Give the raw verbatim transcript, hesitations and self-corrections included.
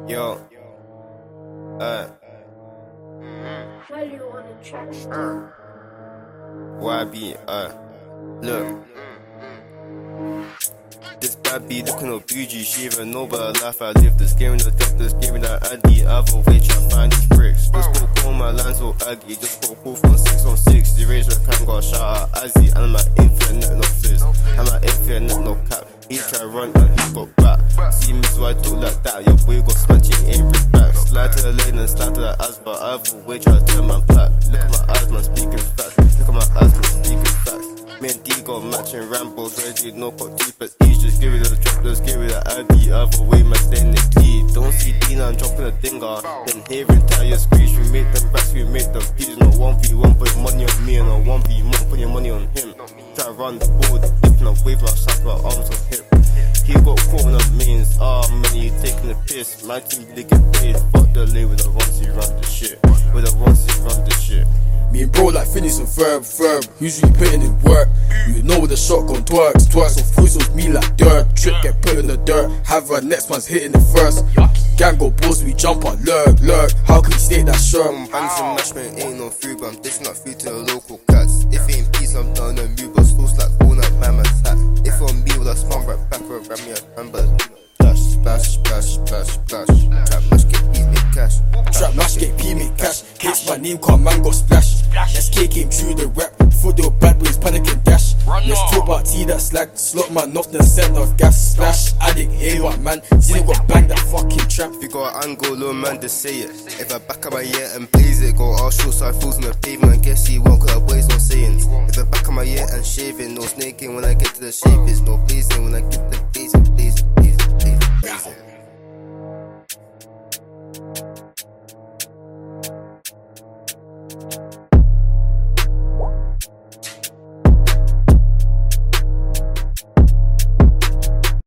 Yo, uh, While you on the track still. Y B, uh, look. This bad B looking all bougie, she even know about the life I live. This game in the depth, this game in that addy. Either way, try to find these bricks. Just go call my lines all aggy. Just go call from six on six. The range where can go shout out Azzy. And I'm at infinite, no fizz. I'm at infinite, no cap. He try run and he got back. See me, so I talk like that. Your boy got smashing ain't bring back. Slide to the lane and slide to the ass, but either way, try to turn my back. Look at my eyes, man, speaking facts. Look at my eyes, man, speaking facts. Me and D got matching Rambos, ready, no pot deep as each. Just give it a drop, just give it a I D. Other way, man, stay in the key. Don't see D now, I'm dropping a dinger. Then hearing tire screech, we make them racks, we make them peas. No one v one, put your money on me, and no one v one, put your money on him. Try to run the ball, the dip, and I wave my shot, my arms on hip. He got caught on the mains, ah, man, you taking the piss. My team really get paid, fuck the lay with the ones who run the shit. With the ones who run the shit. Me and bro like Phineas and Ferb, Ferb, usually putting in work. You know the shotgun twerks, twerks on fruits of me like dirt. Trip get put in the dirt, have our next man's hitting the first. Gang got balls, we jump on lurk, lurk. How can you stay that shirt? I'm bands and mashman, ain't no food, but I'm dishing up food to the local cats. If it ain't peace, I'm down the move, but sauce like corn up my man's hat. If on me, will I spun right back, or grab me a hamburger. Splash, splash, splash, splash, splash. Trap mash, get peas, make cash. Trap mash, get P, make cash. Hits my name, call man, got splash. S K came through the rap, for the bad boys, panic and dash. Let's talk about T, that slag. Slot man off the scent of gas. Splash, addict, hey what man. Zeno got bang that fucking trap. If you got an angle, little man, just say it. If I back up my ear and blaze it, go all short side falls on the pavement. Guess he won't, cause our boys no sayings. If I back up my ear and shaving, no snaking when I get to the shavings. No blazing when I get the blazing, blazing, blazing, blazing, blazing. Thank you.